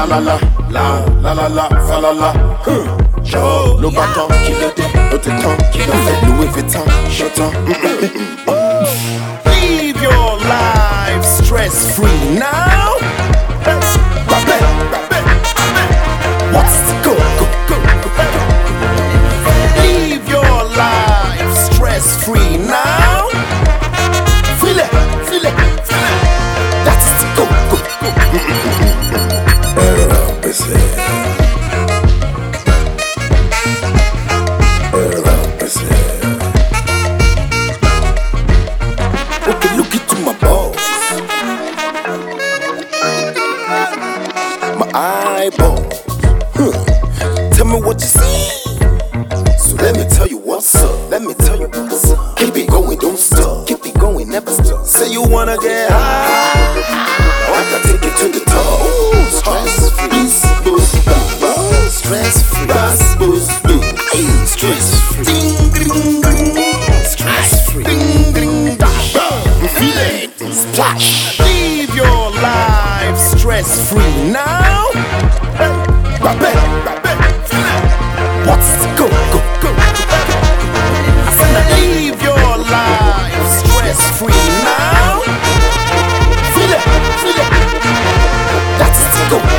la la, la la la, fa la la. Joe, le bâton qui le dé, le temps qui le fait. Louis Vuitton, j'attends. Live your life stress free now. What's the go? Live your life stress free now. Feel it, feel it, feel it. That's the go. Okay, look into my balls, my eyeballs. Tell me what you see. So let me tell you what's up. Let me tell you what's up. Keep it going, don't stop. Keep it going, never stop. Say you wanna get high, oh, I can take you to the top. Ooh, stress free, stress free, stress free, ding ding ding, stress free, ding ding dash. Feel it, splash. Live your life stress free now. What's the go? I said now live your life stress free now. Feel it, feel it. That's the go.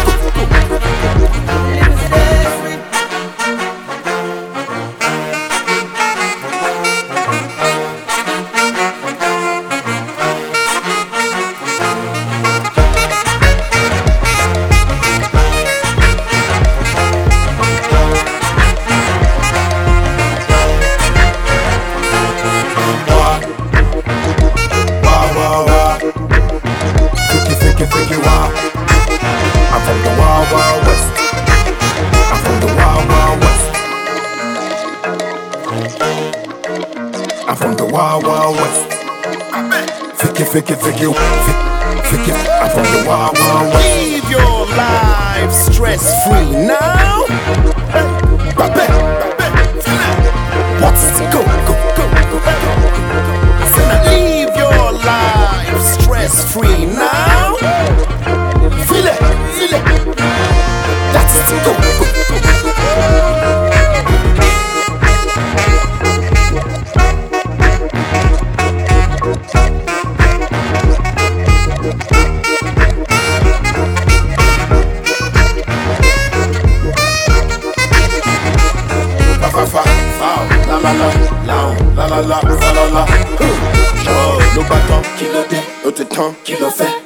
Think you are. I'm from the Wild Wild West. I'm from the Wild Wild West. I'm from the Wild Wild West. Think you. I'm from the Wild Wild West. Live your life stress free now. What's the go? I said now live your life stress free now. Feel it, feel it. That's the go. La la la, la la la. Le bâton qui le dé, le temps qui le fait.